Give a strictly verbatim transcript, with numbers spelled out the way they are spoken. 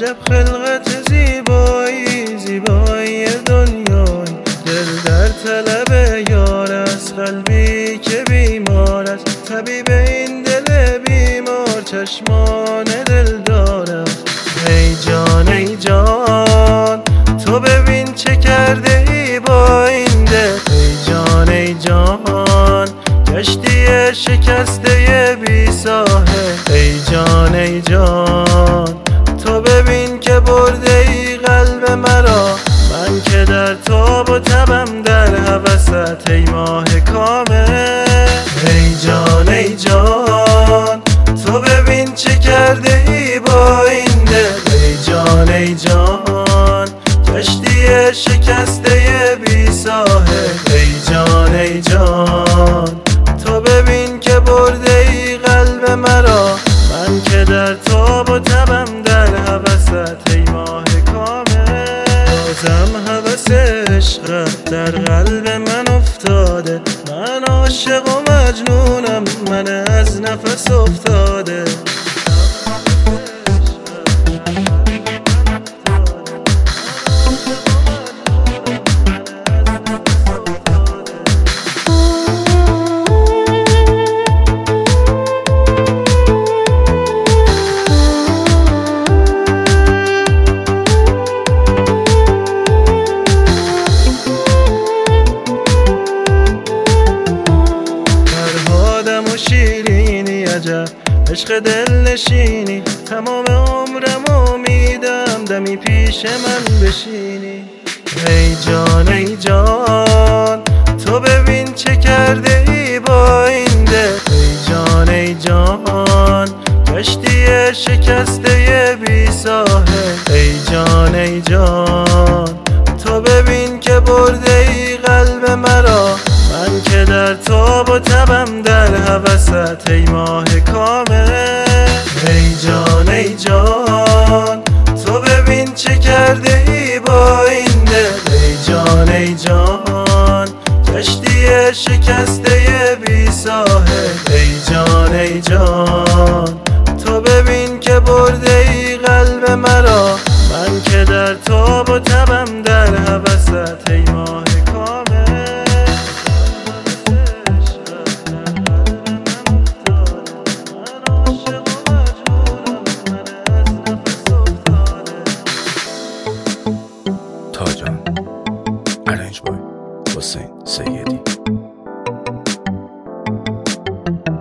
عجب خلقت زیبایی، زیبایی دنیای دل در طلب یار از قلبی که بیمار است. طبیب این دل بیمار چشمان دل دارم. ای جان ای جان تو ببین چه کرده ای با این دل. ای جان ای جان کشتی شکسته بی ساحل. ای جان ای جان تو ببین که برده ای قلب مرا. من که در تاب و تبم در هوست ای ماه کامل. ای جان ای جان تو ببین چه کرده ای با این دل. ای جان ای جان کشتی شکسته بی ساحل. ای جان ای جان تو ببین که برده ای قلب مرا. من که در تاب و تبم در هوست ای ماه کامل. بازم هوس عشقت در قلب من افتاده. من عاشق و مجنونم، من از نفس افتاده. عشق دل نشینی تمام عمرم امیدم دمی پیش من بشینی. ای جان ای جان تو ببین چه کرده ای با این دل. ای جان ای جان کشتی شکسته بی ساحل. ای جان ای جان تو ببین که برده ای قلب مرا. من که در تاب و تبم در هوست ای ماه کامل. ای جان ای جان تو ببین چه کرده ای با این دل. ای جان ای جان کشتی شکسته بی ساحل. ای جان ای جان تو ببین که برده ای قلب مرا. من که در تاب و تبم در هوست ای ماه کامل. تاجان ارنج بای حسین سیدی.